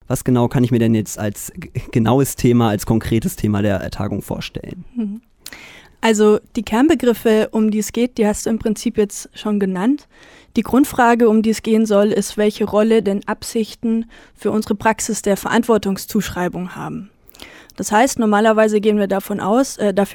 Was genau kann ich mir denn jetzt als genaues Thema, als konkretes Thema der Tagung vorstellen? Also die Kernbegriffe, um die es geht, die hast du im Prinzip jetzt schon genannt. Die Grundfrage, um die es gehen soll, ist, welche Rolle denn Absichten für unsere Praxis der Verantwortungszuschreibung haben. Das heißt, normalerweise gehen wir davon aus,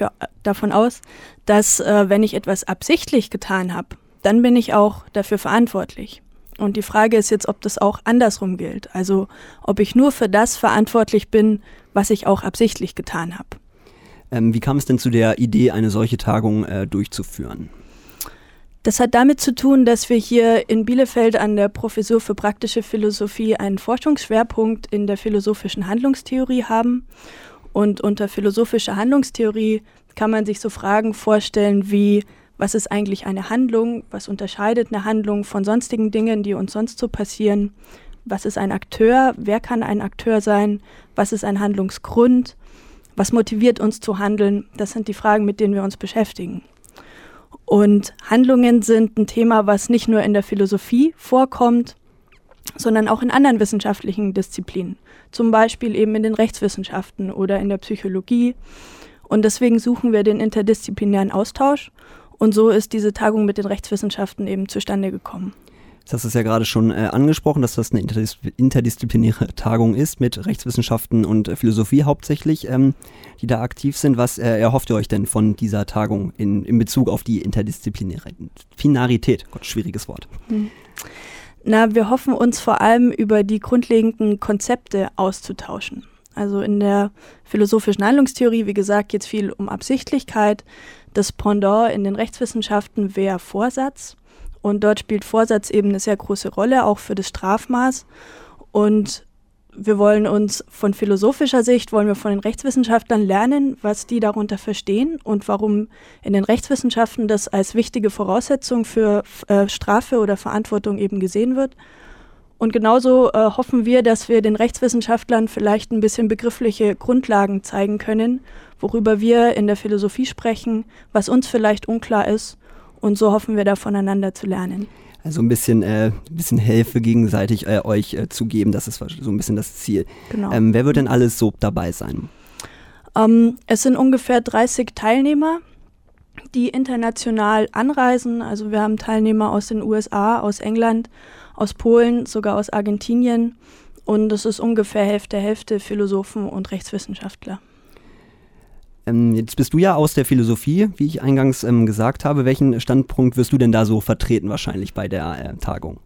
dass wenn ich etwas absichtlich getan habe, dann bin ich auch dafür verantwortlich. Und die Frage ist jetzt, ob das auch andersrum gilt. Also ob ich nur für das verantwortlich bin, was ich auch absichtlich getan habe. Wie kam es denn zu der Idee, eine solche Tagung durchzuführen? Das hat damit zu tun, dass wir hier in Bielefeld an der Professur für praktische Philosophie einen Forschungsschwerpunkt in der philosophischen Handlungstheorie haben. Und unter philosophischer Handlungstheorie kann man sich so Fragen vorstellen wie, was ist eigentlich eine Handlung? Was unterscheidet eine Handlung von sonstigen Dingen, die uns sonst so passieren? Was ist ein Akteur? Wer kann ein Akteur sein? Was ist ein Handlungsgrund? Was motiviert uns zu handeln? Das sind die Fragen, mit denen wir uns beschäftigen. Und Handlungen sind ein Thema, was nicht nur in der Philosophie vorkommt, sondern auch in anderen wissenschaftlichen Disziplinen. Zum Beispiel eben in den Rechtswissenschaften oder in der Psychologie. Und deswegen suchen wir den interdisziplinären Austausch. Und so ist diese Tagung mit den Rechtswissenschaften eben zustande gekommen. Du hast es ja gerade schon angesprochen, dass das eine interdisziplinäre Tagung ist mit Rechtswissenschaften und Philosophie hauptsächlich, die da aktiv sind. Was erhofft ihr euch denn von dieser Tagung in Bezug auf die Interdisziplinarität? Gott, schwieriges Wort. Na, wir hoffen uns vor allem über die grundlegenden Konzepte auszutauschen. Also in der philosophischen Handlungstheorie, wie gesagt, geht es viel um Absichtlichkeit. Das Pendant in den Rechtswissenschaften wäre Vorsatz. Und dort spielt Vorsatz eben eine sehr große Rolle, auch für das Strafmaß. Und wir wollen uns von philosophischer Sicht, wollen wir von den Rechtswissenschaftlern lernen, was die darunter verstehen und warum in den Rechtswissenschaften das als wichtige Voraussetzung für Strafe oder Verantwortung eben gesehen wird. Und genauso hoffen wir, dass wir den Rechtswissenschaftlern vielleicht ein bisschen begriffliche Grundlagen zeigen können, worüber wir in der Philosophie sprechen, was uns vielleicht unklar ist. Und so hoffen wir da voneinander zu lernen. Also ein bisschen Hilfe gegenseitig euch zu geben, das ist so ein bisschen das Ziel. Genau. Wer wird denn alles so dabei sein? Es sind ungefähr 30 Teilnehmer, die international anreisen. Also wir haben Teilnehmer aus den USA, aus England, aus Polen, sogar aus Argentinien. Und es ist ungefähr Hälfte Philosophen und Rechtswissenschaftler. Jetzt bist du ja aus der Philosophie, wie ich eingangs gesagt habe. Welchen Standpunkt wirst du denn da so vertreten wahrscheinlich bei der Tagung?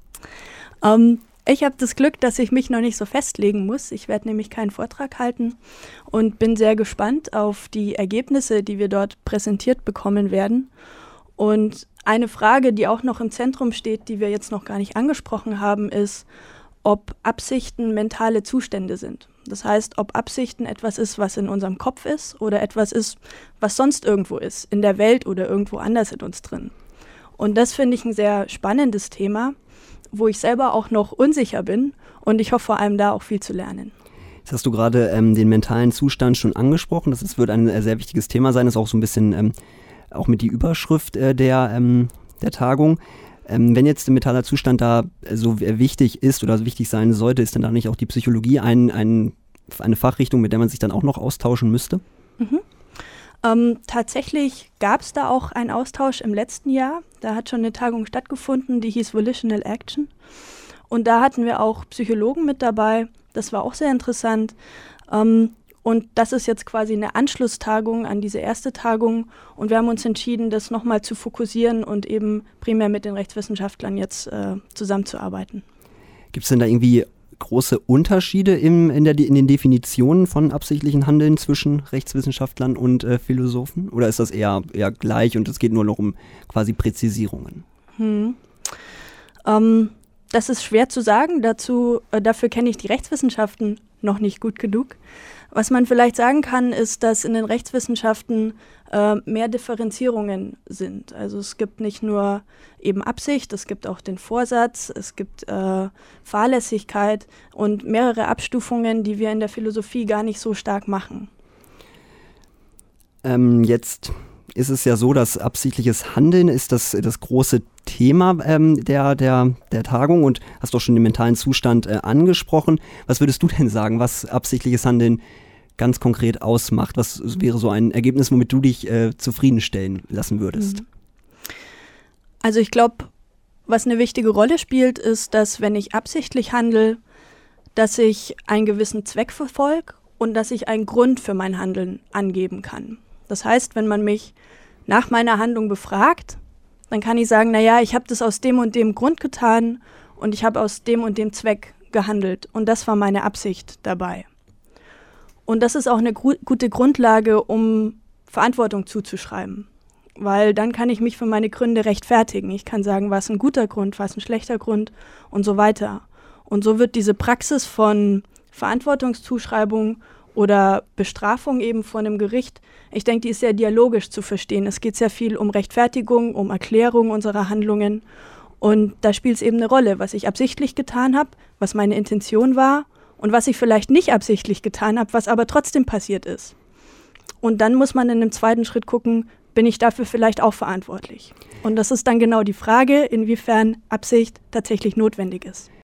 Ich habe das Glück, dass ich mich noch nicht so festlegen muss. Ich werde nämlich keinen Vortrag halten und bin sehr gespannt auf die Ergebnisse, die wir dort präsentiert bekommen werden. Und eine Frage, die auch noch im Zentrum steht, die wir jetzt noch gar nicht angesprochen haben, ist, ob Absichten mentale Zustände sind. Das heißt, ob Absichten etwas ist, was in unserem Kopf ist oder etwas ist, was sonst irgendwo ist, in der Welt oder irgendwo anders in uns drin. Und das finde ich ein sehr spannendes Thema, wo ich selber auch noch unsicher bin und ich hoffe vor allem da auch viel zu lernen. Jetzt hast du gerade den mentalen Zustand schon angesprochen. Das wird ein sehr wichtiges Thema sein. Das ist auch so ein bisschen auch mit die Überschrift der Tagung. Wenn jetzt der mentale Zustand da so wichtig ist oder so wichtig sein sollte, ist denn da nicht auch die Psychologie eine Fachrichtung, mit der man sich dann auch noch austauschen müsste? Tatsächlich gab es da auch einen Austausch im letzten Jahr. Da hat schon eine Tagung stattgefunden, die hieß Volitional Action. Und da hatten wir auch Psychologen mit dabei. Das war auch sehr interessant. Und das ist jetzt quasi eine Anschlusstagung an diese erste Tagung. Und wir haben uns entschieden, das nochmal zu fokussieren und eben primär mit den Rechtswissenschaftlern jetzt zusammenzuarbeiten. Gibt es denn da irgendwie große Unterschiede in den Definitionen von absichtlichen Handeln zwischen Rechtswissenschaftlern und Philosophen? Oder ist das eher gleich und es geht nur noch um quasi Präzisierungen? Das ist schwer zu sagen. Dafür kenne ich die Rechtswissenschaften noch nicht gut genug. Was man vielleicht sagen kann, ist, dass in den Rechtswissenschaften mehr Differenzierungen sind. Also es gibt nicht nur eben Absicht, es gibt auch den Vorsatz, es gibt Fahrlässigkeit und mehrere Abstufungen, die wir in der Philosophie gar nicht so stark machen. Jetzt ist es ja so, dass absichtliches Handeln ist das große Thema der Tagung und hast auch schon den mentalen Zustand angesprochen. Was würdest du denn sagen, was absichtliches Handeln ganz konkret ausmacht? Was wäre so ein Ergebnis, womit du dich zufriedenstellen lassen würdest? Also ich glaube, was eine wichtige Rolle spielt, ist, dass wenn ich absichtlich handle, dass ich einen gewissen Zweck verfolge und dass ich einen Grund für mein Handeln angeben kann. Das heißt, wenn man mich nach meiner Handlung befragt, dann kann ich sagen, naja, ich habe das aus dem und dem Grund getan und ich habe aus dem und dem Zweck gehandelt und das war meine Absicht dabei. Und das ist auch eine gute Grundlage, um Verantwortung zuzuschreiben, weil dann kann ich mich für meine Gründe rechtfertigen. Ich kann sagen, was ein guter Grund, was ein schlechter Grund und so weiter. Und so wird diese Praxis von Verantwortungszuschreibung oder Bestrafung eben von einem Gericht, ich denke, die ist sehr dialogisch zu verstehen. Es geht sehr viel um Rechtfertigung, um Erklärung unserer Handlungen. Und da spielt es eben eine Rolle, was ich absichtlich getan habe, was meine Intention war und was ich vielleicht nicht absichtlich getan habe, was aber trotzdem passiert ist. Und dann muss man in einem zweiten Schritt gucken, bin ich dafür vielleicht auch verantwortlich? Und das ist dann genau die Frage, inwiefern Absicht tatsächlich notwendig ist.